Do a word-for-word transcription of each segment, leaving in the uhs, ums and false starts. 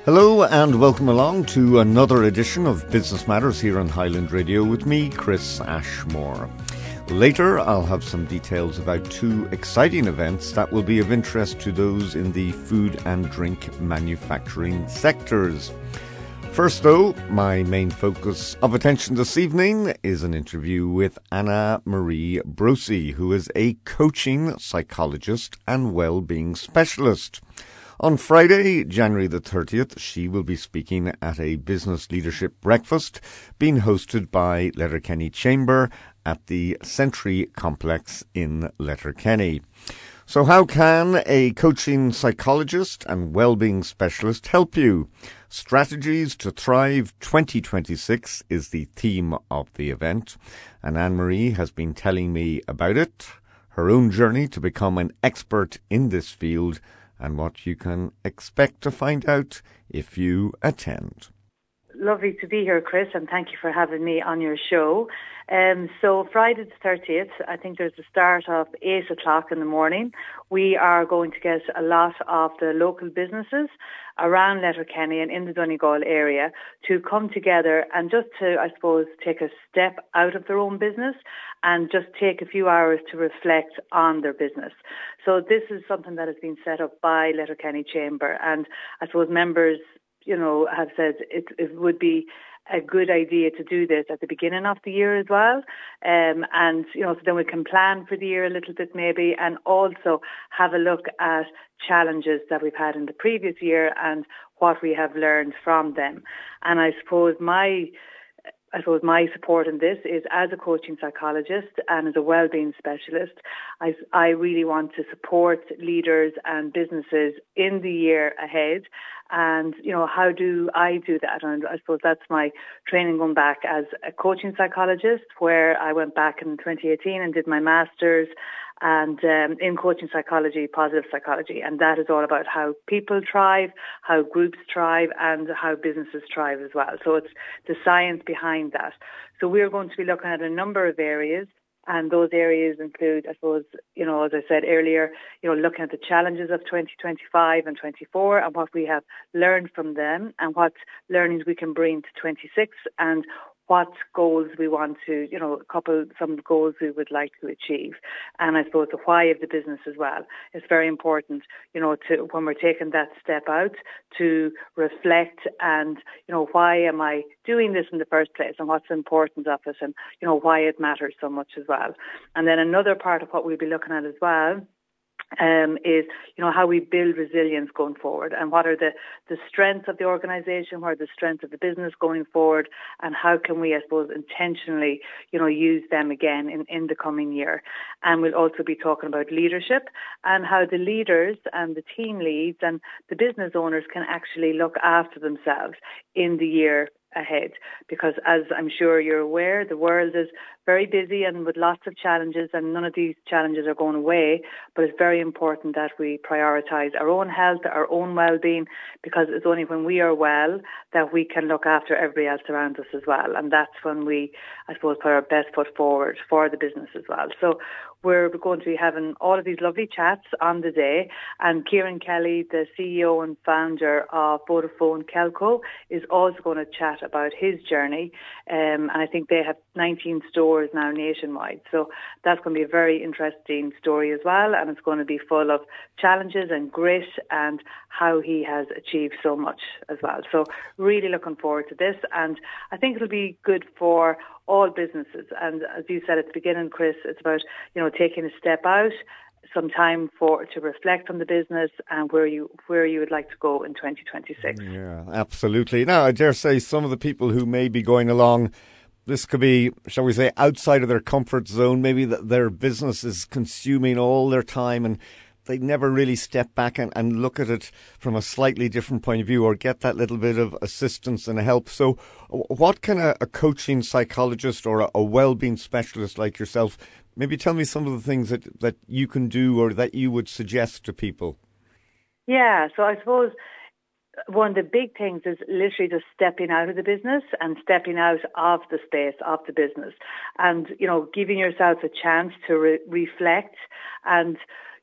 Hello and welcome along to another edition of Business Matters here on Highland Radio with me, Chris Ashmore. Later, I'll have some details about two exciting events that will be of interest to those in the food and drink manufacturing sectors. First, though, my main focus of attention this evening is an interview with Anna Marie Brosi, who is a coaching psychologist and well-being specialist. On Friday, January the thirtieth, she will be speaking at a business leadership breakfast being hosted by Letterkenny Chamber at the Century Complex in Letterkenny. So how can a coaching psychologist and well-being specialist help you? Strategies to Thrive twenty twenty-six is the theme of the event, and Anne-Marie has been telling me about it, her own journey to become an expert in this field, and what you can expect to find out if you attend. Lovely to be here, Chris, and thank you for having me on your show. Um, so Friday the thirtieth, I think there's the start of eight o'clock in the morning. We are going to get a lot of the local businesses around Letterkenny and in the Donegal area to come together and just to, I suppose, take a step out of their own business and just take a few hours to reflect on their business. So this is something that has been set up by Letterkenny Chamber, and I suppose members, you know, have said it, it would be a good idea to do this at the beginning of the year as well. Um, and, you know, so then we can plan for the year a little bit maybe, and also have a look at challenges that we've had in the previous year and what we have learned from them. And I suppose my I suppose my support in this is, as a coaching psychologist and as a well-being specialist, I, I really want to support leaders and businesses in the year ahead. And, you know, how do I do that? And I suppose that's my training going back as a coaching psychologist, where I went back in twenty eighteen and did my master's and um, in coaching psychology, positive psychology. And that is all about how people thrive, how groups thrive, and how businesses thrive as well. So it's the science behind that. So we're going to be looking at a number of areas. And those areas include, I suppose, you know, as I said earlier, you know, looking at the challenges of twenty twenty-five and twenty-four and what we have learned from them and what learnings we can bring to twenty-six and what goals we want to, you know, a couple, some goals we would like to achieve. And I suppose the why of the business as well. It's very important, you know, to, when we're taking that step out, to reflect and, you know, why am I doing this in the first place and what's the importance of it and, you know, why it matters so much as well. And then another part of what we'll be looking at as well Um, is, you know, how we build resilience going forward and what are the, the strengths of the organisation, what are the strengths of the business going forward, and how can we, I suppose, intentionally, you know, use them again in, in the coming year. And we'll also be talking about leadership and how the leaders and the team leads and the business owners can actually look after themselves in the year ahead, because as I'm sure you're aware, the world is very busy and with lots of challenges, and none of these challenges are going away, but it's very important that we prioritise our own health, our own well-being, because it's only when we are well that we can look after everybody else around us as well, and that's when we, I suppose, put our best foot forward for the business as well. So we're going to be having all of these lovely chats on the day, and Kieran Kelly, the C E O and founder of Vodafone Kelco, is also going to chat about his journey, um, and I think they have nineteen stores now nationwide, so that's going to be a very interesting story as well, and it's going to be full of challenges and grit and how he has achieved so much as well. So really looking forward to this, and I think it'll be good for all businesses. And as you said at the beginning, Chris, it's about, you know, taking a step out, some time for to reflect on the business and where you where you would like to go in twenty twenty-six. Yeah, absolutely. Now, I dare say some of the people who may be going along, this could be, shall we say, outside of their comfort zone. Maybe that their business is consuming all their time and they never really step back and, and look at it from a slightly different point of view or get that little bit of assistance and help. So what can a, a coaching psychologist or a, a well-being specialist like yourself, maybe tell me some of the things that, that you can do or that you would suggest to people? Yeah, so I suppose one of the big things is literally just stepping out of the business and stepping out of the space of the business and, you know, giving yourself a chance to re- reflect and,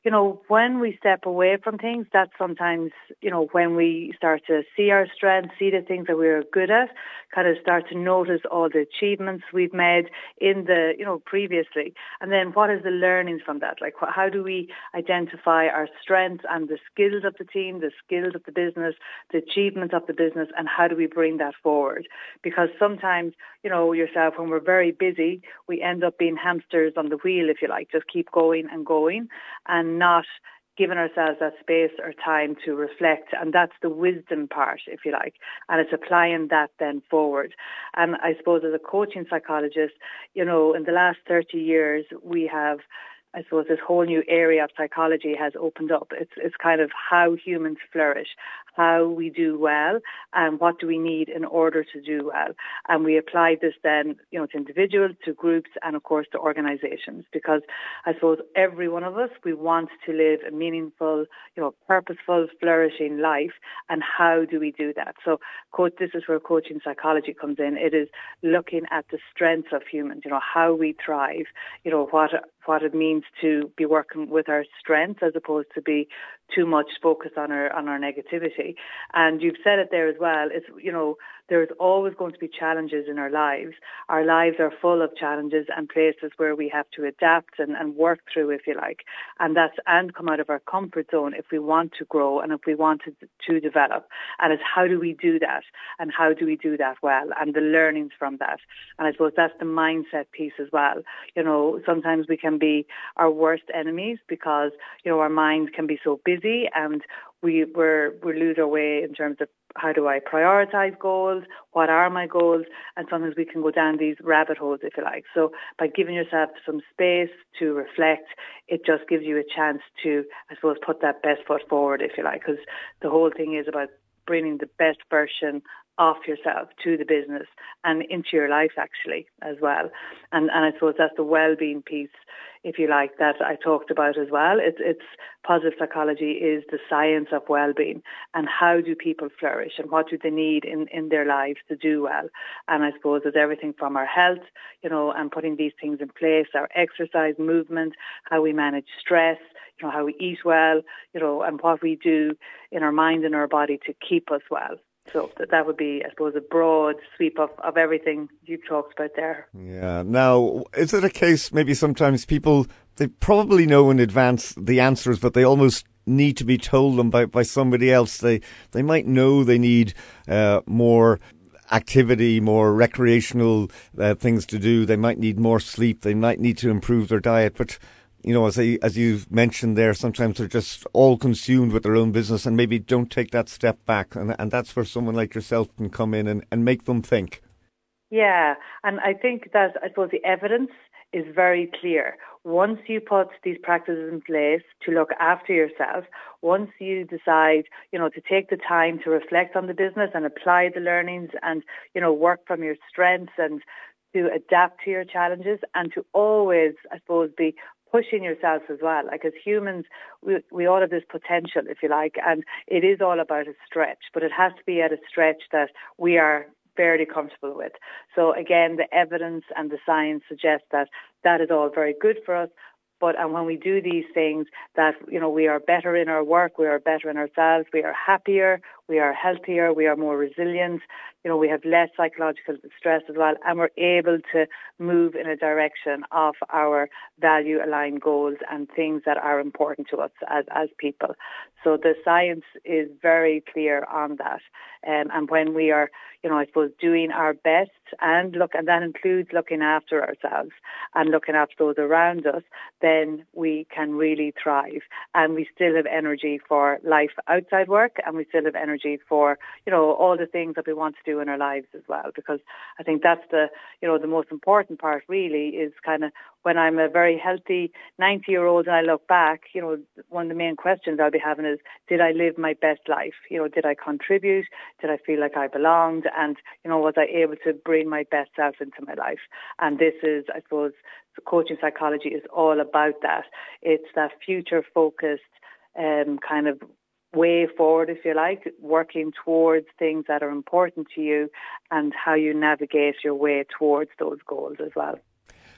you know, when we step away from things, that's sometimes, you know, when we start to see our strengths, see the things that we're good at, kind of start to notice all the achievements we've made in the, you know, previously. And then what is the learnings from that? Like, how do we identify our strengths and the skills of the team, the skills of the business, the achievements of the business, and how do we bring that forward? Because sometimes, you know, yourself, when we're very busy, we end up being hamsters on the wheel, if you like, just keep going and going and not giving ourselves that space or time to reflect. And that's the wisdom part, if you like. And it's applying that then forward. And I suppose as a coaching psychologist, you know, in the last thirty years, we have, I suppose, this whole new area of psychology has opened up. It's it's kind of how humans flourish, how we do well, and what do we need in order to do well. And we apply this then, you know, to individuals, to groups, and of course to organizations. Because I suppose every one of us, we want to live a meaningful, you know, purposeful, flourishing life. And how do we do that? So, coach, this is where coaching psychology comes in. It is looking at the strengths of humans, you know, how we thrive, you know, what what it means to be working with our strengths as opposed to be too much focused on our on our negativity. And you've said it there as well. It's, you know, there's always going to be challenges in our lives. Our lives are full of challenges and places where we have to adapt and, and work through, if you like, and that's and come out of our comfort zone if we want to grow and if we want to, to develop. And it's how do we do that, and how do we do that well, and the learnings from that. And I suppose that's the mindset piece as well. You know, sometimes we can be our worst enemies because, you know, our minds can be so busy and we we're, we lose our way in terms of how do I prioritize goals, what are my goals, and sometimes we can go down these rabbit holes, if you like. So by giving yourself some space to reflect, it just gives you a chance to, I suppose, put that best foot forward, if you like, because the whole thing is about bringing the best version of yourself to the business and into your life actually as well. And and I suppose that's the well-being piece, if you like, that I talked about as well. It's it's positive psychology is the science of well-being and how do people flourish and what do they need in, in their lives to do well. And I suppose it's everything from our health, you know, and putting these things in place, our exercise, movement, how we manage stress, you know, how we eat well, you know, and what we do in our mind and our body to keep us well. So that would be, I suppose, a broad sweep of, of everything you've talked about there. Yeah. Now, is it a case maybe sometimes people, they probably know in advance the answers, but they almost need to be told them by, by somebody else? They they might know they need uh, more activity, more recreational uh, things to do. They might need more sleep. They might need to improve their diet. But you know, as I, as you've mentioned there, sometimes they're just all consumed with their own business and maybe don't take that step back. And, and that's where someone like yourself can come in and, and make them think. Yeah, and I think that, I suppose, the evidence is very clear. Once you put these practices in place to look after yourself, once you decide, you know, to take the time to reflect on the business and apply the learnings and, you know, work from your strengths and to adapt to your challenges and to always, I suppose, be pushing yourself as well. Like as humans, we, we all have this potential, if you like, and it is all about a stretch, but it has to be at a stretch that we are fairly comfortable with. So again, the evidence and the science suggests that that is all very good for us. But and when we do these things, that, you know, we are better in our work, we are better in ourselves, we are happier, we are healthier, we are more resilient, you know, we have less psychological distress as well, and we're able to move in a direction of our value-aligned goals and things that are important to us as, as people. So the science is very clear on that. Um, and when we are, you know, I suppose, doing our best and look, and that includes looking after ourselves and looking after those around us, then we can really thrive. And we still have energy for life outside work, and we still have energy for, you know, all the things that we want to do in our lives as well. Because I think that's the, you know, the most important part really is kind of when I'm a very healthy ninety-year-old and I look back, you know, one of the main questions I'll be having is, did I live my best life? You know, did I contribute? Did I feel like I belonged? And, you know, was I able to bring my best self into my life? And this is, I suppose, coaching psychology is all about that. It's that future-focused um, kind of way forward, if you like, working towards things that are important to you and how you navigate your way towards those goals as well.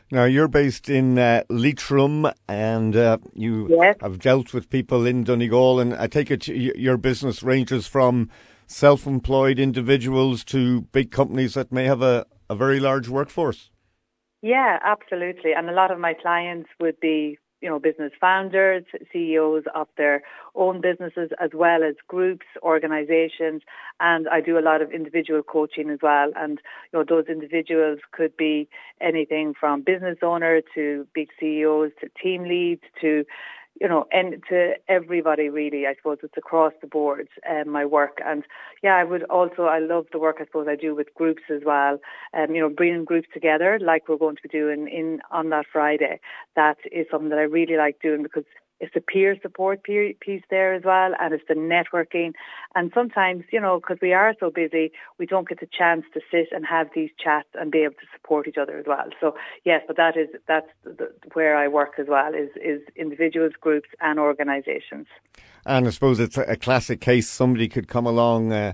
Now, you're based in uh, Leitrim, and uh, you Yes. have dealt with people in Donegal, and I take it y- your business ranges from self-employed individuals to big companies that may have a, a very large workforce. Yeah, absolutely. And a lot of my clients would be, you know, business founders, C E Os of their own businesses, as well as groups, organizations. And I do a lot of individual coaching as well. And, you know, those individuals could be anything from business owner to big C E Os to team leads to, you know, and to everybody really. I suppose it's across the board, um, my work. And yeah, I would also, I love the work I suppose I do with groups as well. Um, you know, bringing groups together like we're going to be doing in on that Friday. That is something that I really like doing because it's the peer support piece there as well, and it's the networking. And sometimes, you know, because we are so busy, we don't get the chance to sit and have these chats and be able to support each other as well. So yes, but that is that's the, where I work as well, is is individuals, groups, and organisations. And I suppose it's a classic case. Somebody could come along uh,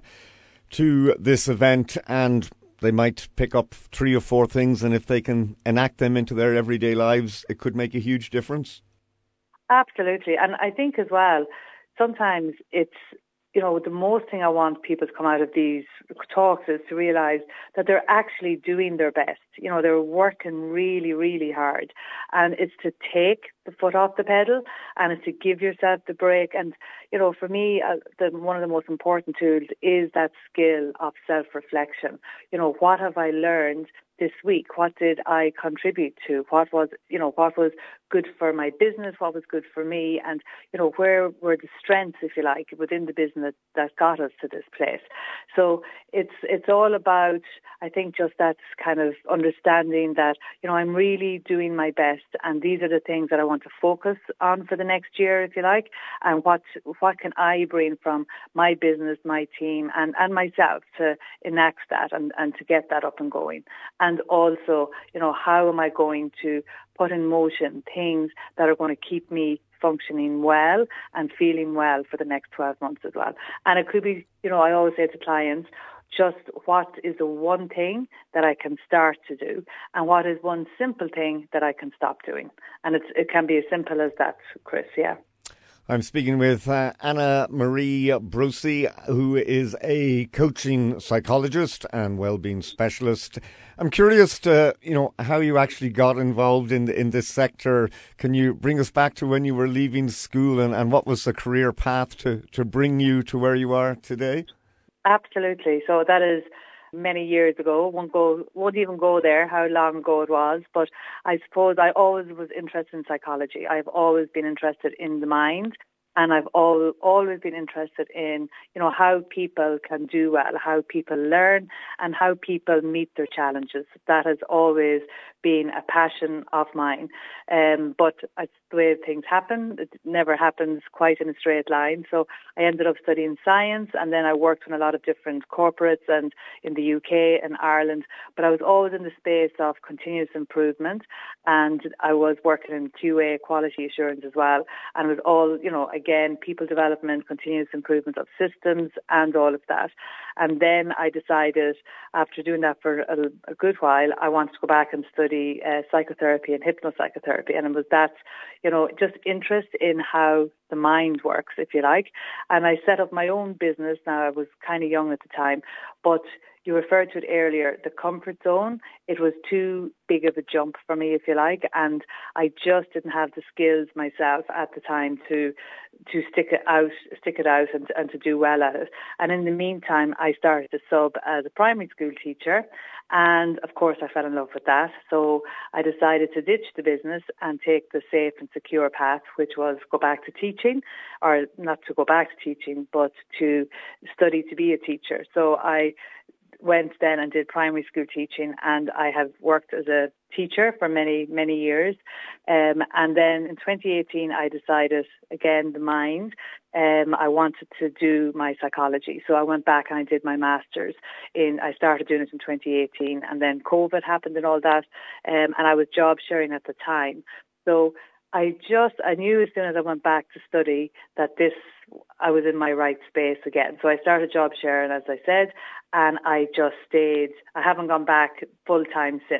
to this event and they might pick up three or four things, and if they can enact them into their everyday lives, it could make a huge difference. Absolutely. And I think as well, sometimes it's, you know, the most thing I want people to come out of these talks is to realise that they're actually doing their best. You know, they're working really, really hard. And it's to take the foot off the pedal and it's to give yourself the break. And, you know, for me, uh, the, one of the most important tools is that skill of self-reflection. You know, what have I learned this week? What did I contribute to? What was, you know, what was good for my business? What was good for me? And, you know, where were the strengths, if you like, within the business that got us to this place? So it's it's all about, I think, just that kind of understanding that, you know, I'm really doing my best, and these are the things that I want to focus on for the next year, if you like, and what what can I bring from my business, my team, and, and myself to enact that and, and to get that up and going. And also, you know, how am I going to put in motion things that are going to keep me functioning well and feeling well for the next twelve months as well. And it could be, you know, I always say to clients, just what is the one thing that I can start to do, and what is one simple thing that I can stop doing. And it's, it can be as simple as that, Chris, yeah. I'm speaking with uh, Anna Marie Brucey, who is a coaching psychologist and well-being specialist. I'm curious to, you know, how you actually got involved in in this sector. Can you bring us back to when you were leaving school, and, and what was the career path to, to bring you to where you are today? Absolutely. So that is many years ago. Won't go, won't even go there, how long ago it was. But I suppose I always was interested in psychology. I've always been interested in the mind. And I've all, always been interested in, you know, how people can do well, how people learn, and how people meet their challenges. That has always been a passion of mine. Um, but it's the way things happen. It never happens quite in a straight line. So I ended up studying science, and then I worked in a lot of different corporates and in the U K and Ireland. But I was always in the space of continuous improvement, and I was working in Q A, quality assurance as well. And it was all, you know, again, people development, continuous improvement of systems and all of that. And then I decided, after doing that for a, a good while, I wanted to go back and study uh, psychotherapy and hypnopsychotherapy. And it was that, you know, just interest in how the mind works, if you like. And I set up my own business. Now, I was kind of young at the time, but you referred to it earlier, the comfort zone. It was too big of a jump for me, if you like, and I just didn't have the skills myself at the time to to stick it out, stick it out, and, and to do well at it. And in the meantime, I started to sub as a primary school teacher, and of course, I fell in love with that. So I decided to ditch the business and take the safe and secure path, which was go back to teaching, or not to go back to teaching, but to study to be a teacher. So I went then and did primary school teaching, and I have worked as a teacher for many, many years. Um, and then in twenty eighteen, I decided, again, the mind, um, I wanted to do my psychology. So I went back and I did my master's in, I started doing it in twenty eighteen, and then COVID happened and all that. Um, and I was job sharing at the time. So I just, I knew as soon as I went back to study that this, I was in my right space again. So I started job sharing, as I said, and I just stayed. I haven't gone back full time since.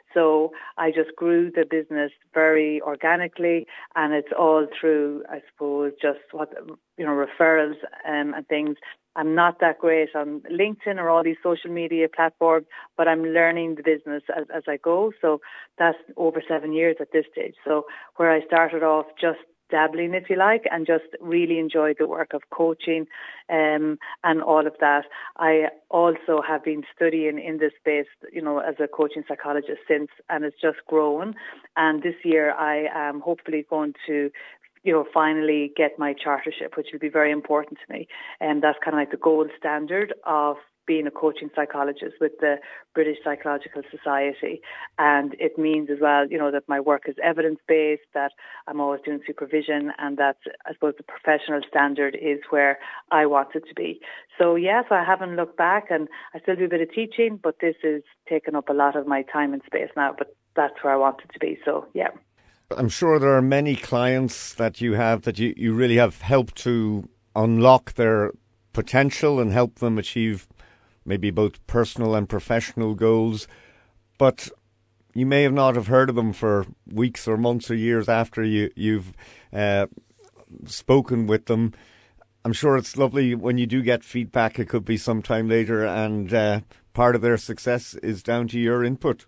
So I just grew the business very organically, and it's all through, I suppose, just what, you know, referrals um, and things. I'm not that great on LinkedIn or all these social media platforms, but I'm learning the business as, as I go. So that's over seven years at this stage. So where I started off just dabbling, if you like, and just really enjoyed the work of coaching um, and all of that. I also have been studying in this space, you know, as a coaching psychologist since, and it's just grown. And this year I am hopefully going to you know, finally get my chartership, which will be very important to me. And that's kind of like the gold standard of being a coaching psychologist with the British Psychological Society. And it means as well, you know, that my work is evidence-based, that I'm always doing supervision, and that I suppose the professional standard is where I want it to be. So yes, I haven't looked back, and I still do a bit of teaching, but this is taking up a lot of my time and space now, but that's where I want it to be. So yeah. I'm sure there are many clients that you have that you, you really have helped to unlock their potential and help them achieve maybe both personal and professional goals. But you may have not have heard of them for weeks or months or years after you, you've uh, spoken with them. I'm sure it's lovely when you do get feedback. It could be sometime later, and uh, part of their success is down to your input.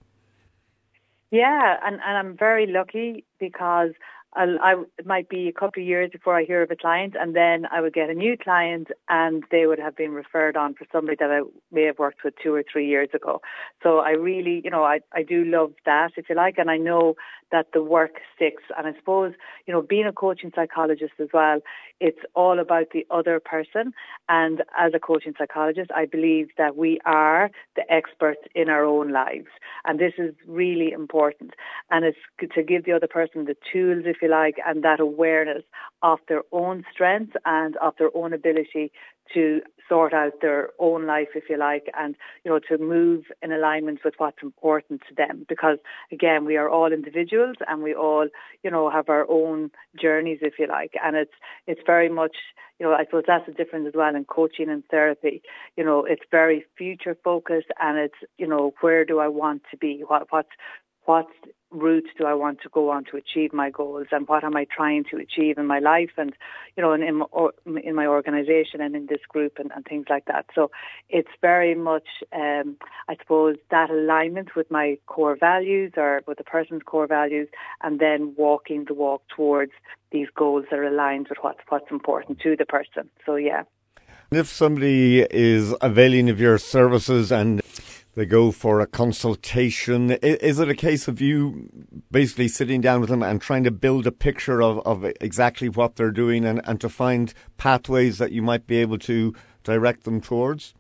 Yeah, and, and I'm very lucky because I'll, I, it might be a couple of years before I hear of a client, and then I would get a new client and they would have been referred on for somebody that I may have worked with two or three years ago. So I really, you know, I, I do love that, if you like, and I know that the work sticks. And I suppose, you know, being a coaching psychologist as well, it's all about the other person. And as a coaching psychologist, I believe that we are the experts in our own lives. And this is really important. And it's to give the other person the tools, if you like, and that awareness of their own strengths and of their own ability to sort out their own life, if you like, and, you know, to move in alignment with what's important to them. Because, again, we are all individuals and we all, you know, have our own journeys, if you like. And it's it's very much, you know, I suppose that's the difference as well in coaching and therapy. You know, it's very future focused, and it's, you know, where do I want to be? What what's what route do I want to go on to achieve my goals, and what am I trying to achieve in my life, and, you know, in, in, my, in my organisation and in this group and, and things like that. So it's very much, um, I suppose, that alignment with my core values or with the person's core values, and then walking the walk towards these goals that are aligned with what's, what's important to the person. So, yeah. If somebody is availing of your services and they go for a consultation, is it a case of you basically sitting down with them and trying to build a picture of, of exactly what they're doing and, and to find pathways that you might be able to direct them towards?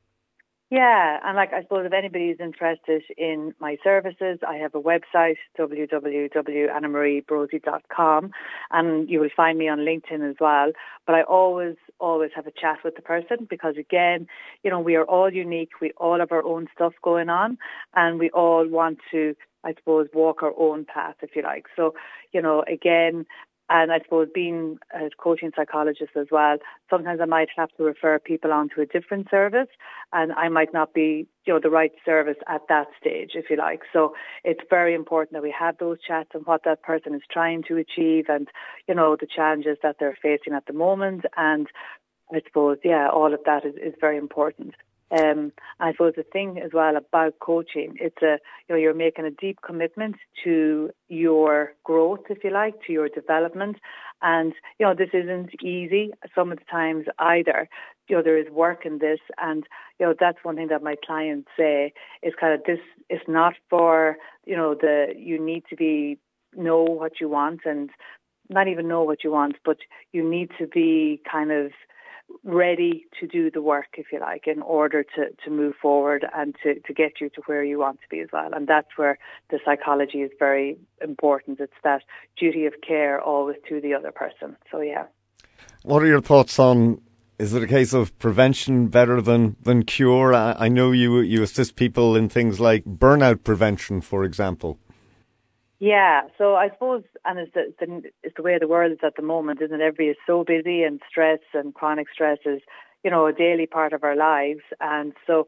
Yeah, and like I suppose if anybody is interested in my services, I have a website, w w w dot anna marie brosey dot com, and you will find me on LinkedIn as well. But I always, always have a chat with the person because, again, you know, we are all unique. We all have our own stuff going on, and we all want to, I suppose, walk our own path, if you like. So, you know, again, and I suppose being a coaching psychologist as well, sometimes I might have to refer people on to a different service, and I might not be, you know, the right service at that stage, if you like. So it's very important that we have those chats and what that person is trying to achieve, and, you know, the challenges that they're facing at the moment. And I suppose, yeah, all of that is, is very important. Um, I suppose the thing as well about coaching, it's a, you know, you're making a deep commitment to your growth, if you like, to your development. And, you know, this isn't easy some of the times either. You know, there is work in this. And, you know, that's one thing that my clients say is kind of this is not for, you know, the, you need to be, know what you want and not even know what you want, but you need to be kind of ready to do the work, if you like, in order to, to move forward and to, to get you to where you want to be as well. And that's where the psychology is very important. It's that duty of care always to the other person. So, yeah. What are your thoughts on, is it a case of prevention better than, than cure? I, I know you, you assist people in things like burnout prevention, for example. Yeah, so I suppose, and it's the, the, it's the way the world is at the moment, isn't it? Everybody is so busy, and stress and chronic stress is, you know, a daily part of our lives. And so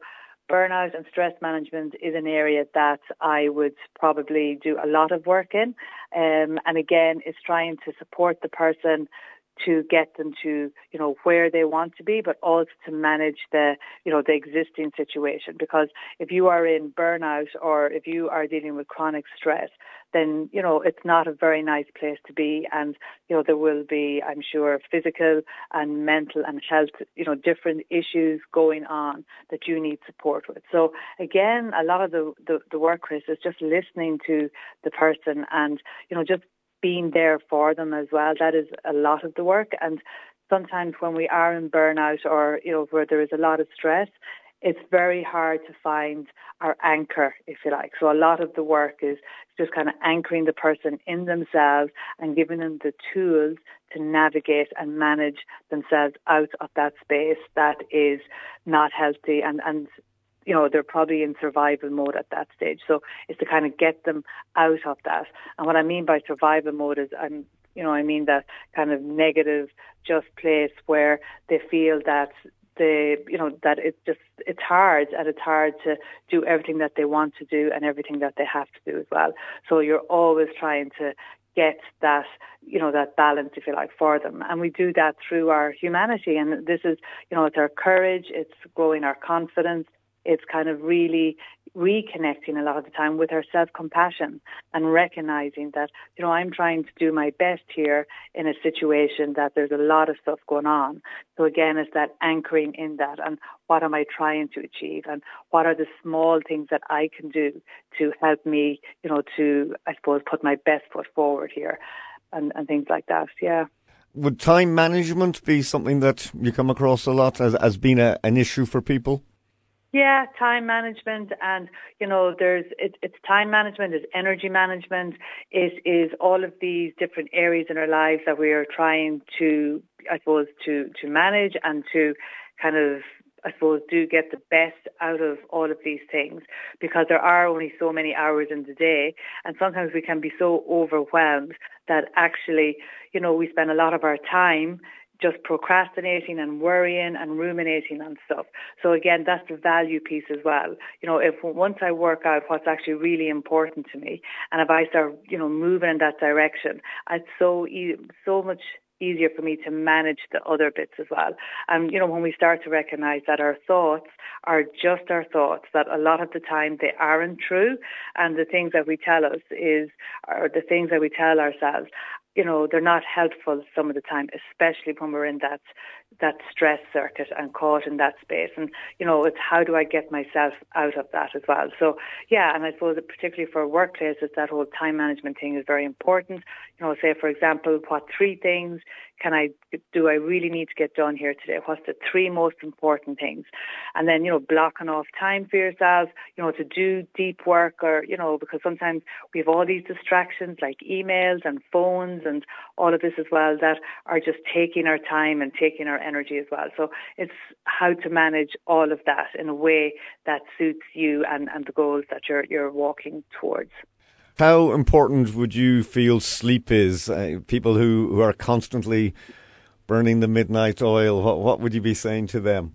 burnout and stress management is an area that I would probably do a lot of work in. Um, and again, it's trying to support the person to get them to, you know, where they want to be, but also to manage the, you know, the existing situation. Because if you are in burnout or if you are dealing with chronic stress, then, you know, it's not a very nice place to be. And, you know, there will be, I'm sure, physical and mental and health, you know, different issues going on that you need support with. So again, a lot of the, the, the work, Chris, is just listening to the person and, you know, just being there for them as well. That is a lot of the work. And sometimes when we are in burnout or, you know, where there is a lot of stress, it's very hard to find our anchor, if you like. So a lot of the work is just kind of anchoring the person in themselves and giving them the tools to navigate and manage themselves out of that space that is not healthy and, and you know, they're probably in survival mode at that stage. So it's to kind of get them out of that. And what I mean by survival mode is, I'm, you know, I mean that kind of negative, just place where they feel that they, you know, that it's just, it's hard and it's hard to do everything that they want to do and everything that they have to do as well. So you're always trying to get that, you know, that balance, if you like, for them. And we do that through our humanity. And this is, you know, it's our courage, it's growing our confidence. It's kind of really reconnecting a lot of the time with our self-compassion and recognizing that, you know, I'm trying to do my best here in a situation that there's a lot of stuff going on. So again, it's that anchoring in that and what am I trying to achieve and what are the small things that I can do to help me, you know, to, I suppose, put my best foot forward here and, and things like that, yeah. Would time management be something that you come across a lot as, as being a, an issue for people? Yeah, time management and, you know, there's, it, it's time management, it's energy management, it is all of these different areas in our lives that we are trying to, I suppose, to, to manage and to kind of, I suppose, do get the best out of all of these things because there are only so many hours in the day and sometimes we can be so overwhelmed that actually, you know, we spend a lot of our time just procrastinating and worrying and ruminating on stuff. So again, that's the value piece as well. You know, if once I work out what's actually really important to me, and if I start, you know, moving in that direction, it's so e- so much easier for me to manage the other bits as well. And, you know, when we start to recognize that our thoughts are just our thoughts, that a lot of the time they aren't true, and the things that we tell us is, or the things that we tell ourselves, you know, they're not helpful some of the time, especially when we're in that that stress circuit and caught in that space. And, you know, it's how do I get myself out of that as well? So, yeah, and I suppose that particularly for workplaces, that whole time management thing is very important. You know, say, for example, what three things can I, do I really need to get done here today? What's the three most important things? And then, you know, blocking off time for yourself, you know, to do deep work or, you know, because sometimes we have all these distractions like emails and phones and all of this as well that are just taking our time and taking our energy as well. So it's how to manage all of that in a way that suits you and, and the goals that you're you're walking towards. How important would you feel sleep is? Uh, people who, who are constantly burning the midnight oil, what, what would you be saying to them?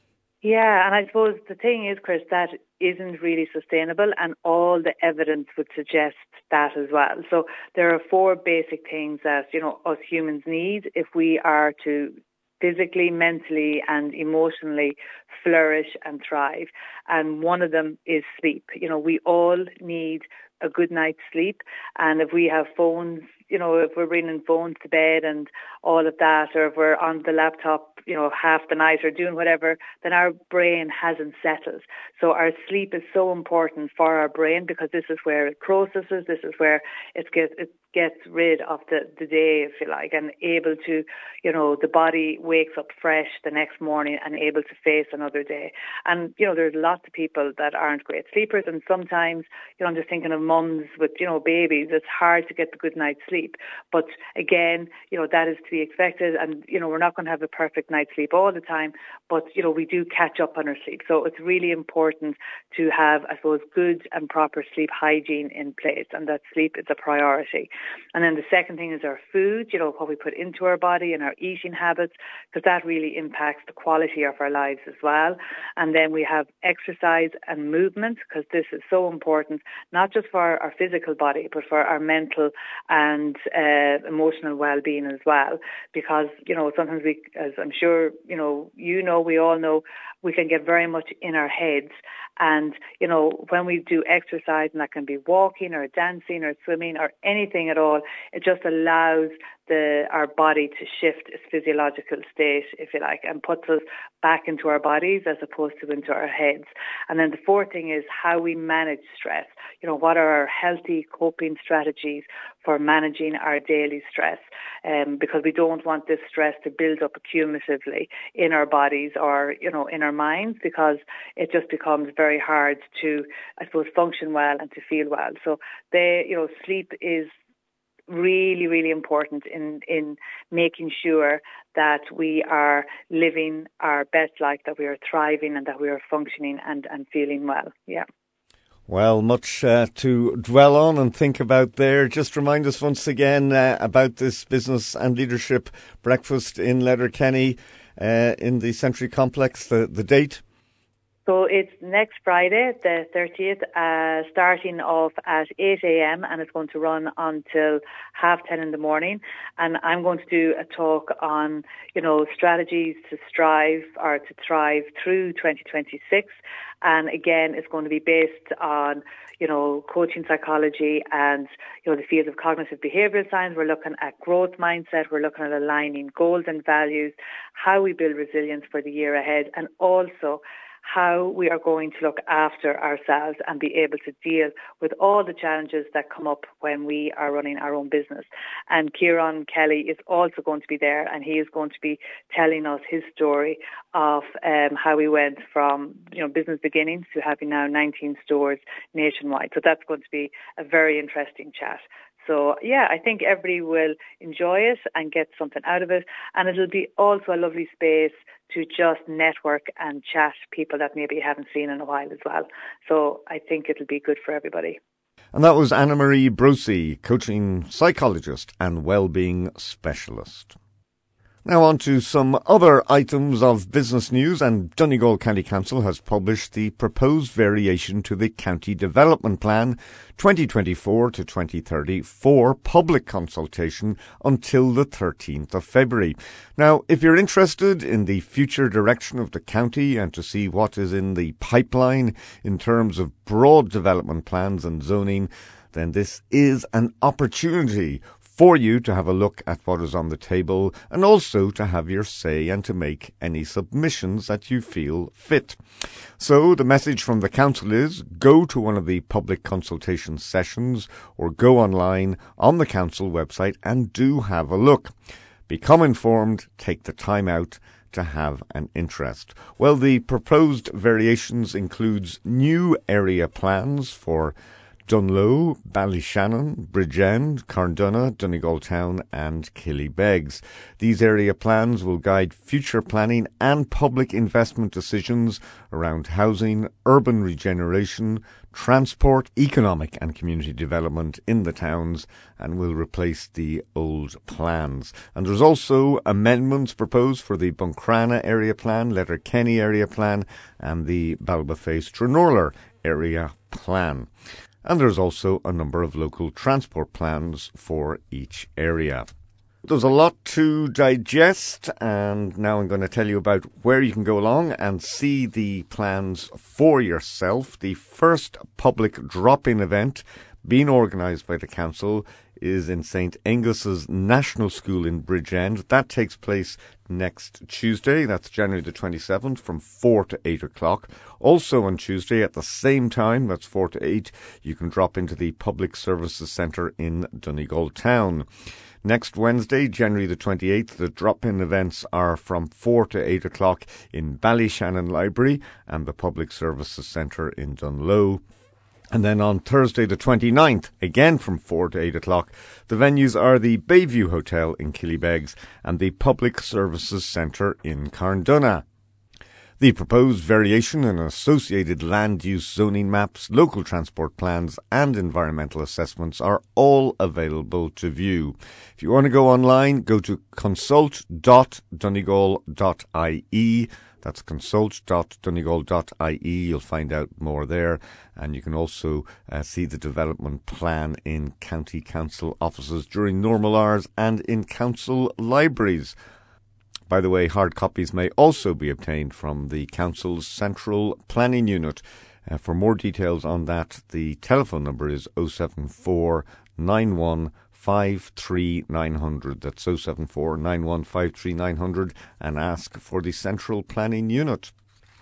Yeah, and I suppose the thing is, Chris, that isn't really sustainable, and all the evidence would suggest that as well. So there are four basic things that, you know, us humans need if we are to physically, mentally and emotionally flourish and thrive. And one of them is sleep. You know, we all need a good night's sleep. And if we have phones, you know, if we're bringing phones to bed and all of that, or if we're on the laptop, you know, half the night or doing whatever, then our brain hasn't settled. So our sleep is so important for our brain because this is where it processes, this is where it gets, it gets rid of the, the day, if you like, and able to, you know, the body wakes up fresh the next morning and able to face another day. And, you know, there's lots of people that aren't great sleepers, and sometimes, you know, I'm just thinking of mums with, you know, babies, it's hard to get the good night's sleep. But again, you know, that is to be expected, and, you know, we're not going to have a perfect night's sleep all the time, but, you know, we do catch up on our sleep. So it's really important to have, I suppose, good and proper sleep hygiene in place, and that sleep is a priority. And then the second thing is our food, you know, what we put into our body and our eating habits, because that really impacts the quality of our lives as well. And then we have exercise and movement, because this is so important, not just for our physical body, but for our mental and uh, emotional well-being as well. Because, you know, sometimes we, as I'm sure, you know, you know, we all know, we can get very much in our heads. And, you know, when we do exercise, and that can be walking or dancing or swimming or anything at all, it just allows the our body to shift its physiological state, if you like, and puts us back into our bodies as opposed to into our heads. And then the fourth thing is how we manage stress. You know, what are our healthy coping strategies for managing our daily stress? Um, because we don't want this stress to build up cumulatively in our bodies or, you know, in our minds, because it just becomes very hard to, I suppose, function well and to feel well. So they, you know, sleep is really, really important in, in making sure that we are living our best life, that we are thriving and that we are functioning and, and feeling well. Yeah. Well, much uh, to dwell on and think about there. Just remind us once again uh, about this business and leadership breakfast in Letterkenny uh, in the Century Complex, the, the date. So it's next Friday, the thirtieth, uh, starting off at eight a.m. and it's going to run until half ten in the morning. And I'm going to do a talk on, you know, strategies to strive or to thrive through twenty twenty-six. And again, it's going to be based on, you know, coaching psychology and, you know, the field of cognitive behavioural science. We're looking at growth mindset. We're looking at aligning goals and values, how we build resilience for the year ahead, and also how we are going to look after ourselves and be able to deal with all the challenges that come up when we are running our own business. And Kieran Kelly is also going to be there, and he is going to be telling us his story of um, how we went from, you know, business beginnings to having now nineteen stores nationwide. So that's going to be a very interesting chat. So, yeah, I think everybody will enjoy it and get something out of it. And it'll be also a lovely space to just network and chat people that maybe you haven't seen in a while as well. So I think it'll be good for everybody. And that was Anna-Marie Brosey, coaching psychologist and well-being specialist. Now on to some other items of business news, and Donegal County Council has published the proposed variation to the County Development Plan twenty twenty-four to twenty thirty for public consultation until the thirteenth of February. Now, if you're interested in the future direction of the county and to see what is in the pipeline in terms of broad development plans and zoning, then this is an opportunity for you to have a look at what is on the table and also to have your say and to make any submissions that you feel fit. So the message from the council is go to one of the public consultation sessions or go online on the council website and do have a look. Become informed, take the time out to have an interest. Well, the proposed variations includes new area plans for Dunloe, Ballyshannon, Bridgend, Carndonagh, Donegal Town and Killybegs. These area plans will guide future planning and public investment decisions around housing, urban regeneration, transport, economic and community development in the towns, and will replace the old plans. And there's also amendments proposed for the Buncrana area plan, Letterkenny area plan and the Ballybofey-Stranorlar area plan. And there's also a number of local transport plans for each area. There's a lot to digest, and now I'm going to tell you about where you can go along and see the plans for yourself. The first public drop-in event being organised by the council is in Saint Angus's National School in Bridgend. That takes place next Tuesday, that's January the twenty-seventh, from four to eight o'clock. Also on Tuesday at the same time, that's four to eight, you can drop into the Public Services Centre in Donegal Town. Next Wednesday, January the twenty-eighth, the drop-in events are from four to eight o'clock in Ballyshannon Library and the Public Services Centre in Dunloe. And then on Thursday the twenty-ninth, again from four to eight o'clock, the venues are the Bayview Hotel in Killybegs and the Public Services Centre in Carndonagh. The proposed variation and associated land use zoning maps, local transport plans and environmental assessments are all available to view. If you want to go online, go to consult dot donegal dot I E. That's consult dot donegal dot I E. You'll find out more there. And you can also uh, see the development plan in county council offices during normal hours and in council libraries. By the way, hard copies may also be obtained from the Council's Central Planning Unit. Uh, for more details on that, the telephone number is oh seven four nine one five three nine hundred. That's oh seven four nine one five three nine hundred, and ask for the Central Planning Unit.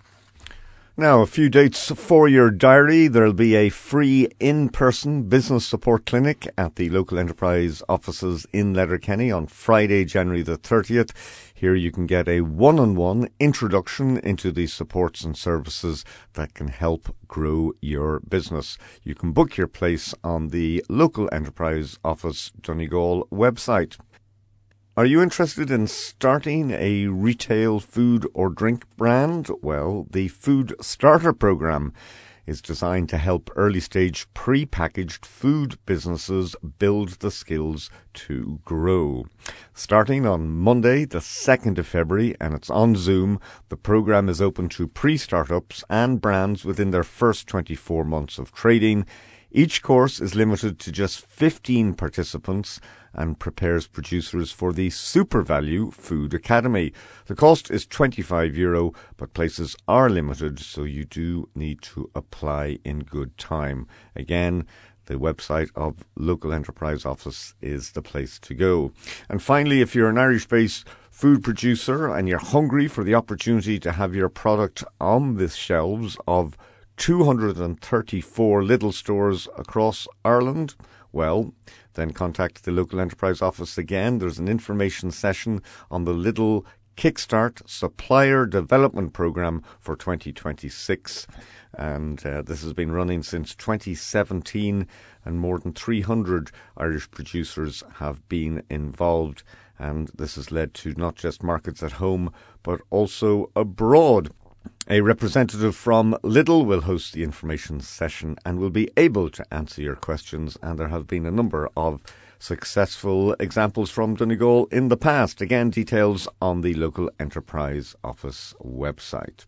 Now, a few dates for your diary. There'll be a free in-person business support clinic at the local enterprise offices in Letterkenny on Friday, January the thirtieth. Here you can get a one-on-one introduction into the supports and services that can help grow your business. You can book your place on the local enterprise office Donegal website. Are you interested in starting a retail food or drink brand? Well, the Food Starter Programme is designed to help early-stage pre-packaged food businesses build the skills to grow. Starting on Monday, the second of February, and it's on Zoom, the programme is open to pre-startups and brands within their first twenty-four months of trading. Each course is limited to just fifteen participants and prepares producers for the SuperValue Food Academy. The cost is twenty-five euro, but places are limited, so you do need to apply in good time. Again, the website of Local Enterprise Office is the place to go. And finally, if you're an Irish-based food producer and you're hungry for the opportunity to have your product on the shelves of two hundred thirty-four Lidl stores across Ireland, well, then contact the Local Enterprise Office again. There's an information session on the Lidl Kickstart Supplier Development Programme for twenty twenty-six. And uh, this has been running since twenty seventeen, and more than three hundred Irish producers have been involved. And this has led to not just markets at home, but also abroad. A representative from Lidl will host the information session and will be able to answer your questions, and there have been a number of successful examples from Donegal in the past. Again, details on the Local Enterprise Office website.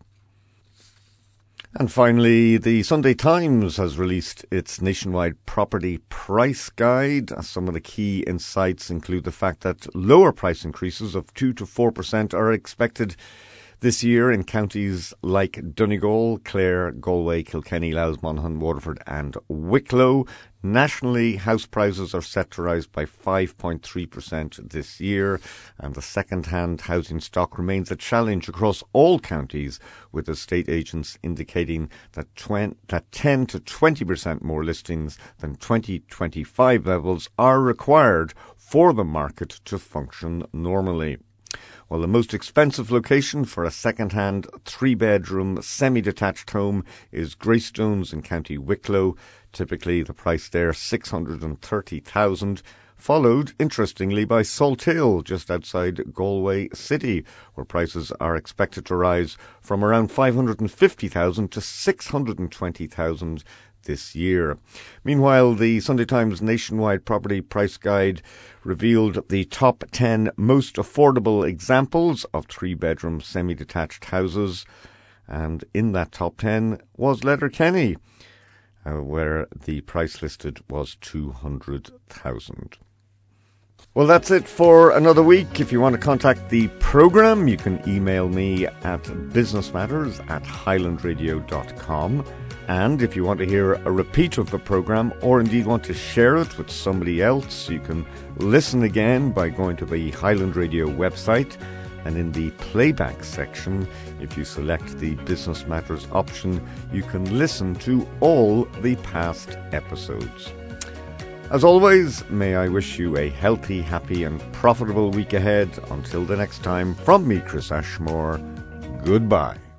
And finally, the Sunday Times has released its nationwide property price guide. Some of the key insights include the fact that lower price increases of two to four percent are expected this year in counties like Donegal, Clare, Galway, Kilkenny, Louth, Monaghan, Waterford and Wicklow. Nationally, house prices are set to rise by five point three percent this year, and the second-hand housing stock remains a challenge across all counties, with estate agents indicating that, twen- that ten to twenty percent more listings than twenty twenty-five levels are required for the market to function normally. Well, the most expensive location for a second-hand three-bedroom semi-detached home is Greystones in County Wicklow. Typically, the price there six hundred thirty thousand dollars, followed, interestingly, by Salthill, just outside Galway City, where prices are expected to rise from around five hundred fifty thousand dollars to six hundred twenty thousand dollars this year. Meanwhile, the Sunday Times nationwide property price guide revealed the top ten most affordable examples of three-bedroom semi-detached houses, and in that top ten was Letterkenny, uh, where the price listed was two hundred thousand. Well, that's it for another week. If you want to contact the programme, you can email me at businessmatters at highlandradio dot com. And if you want to hear a repeat of the programme, or indeed want to share it with somebody else, you can listen again by going to the Highland Radio website, and in the playback section, if you select the Business Matters option, you can listen to all the past episodes. As always, may I wish you a healthy, happy and profitable week ahead. Until the next time, from me, Chris Ashmore, goodbye.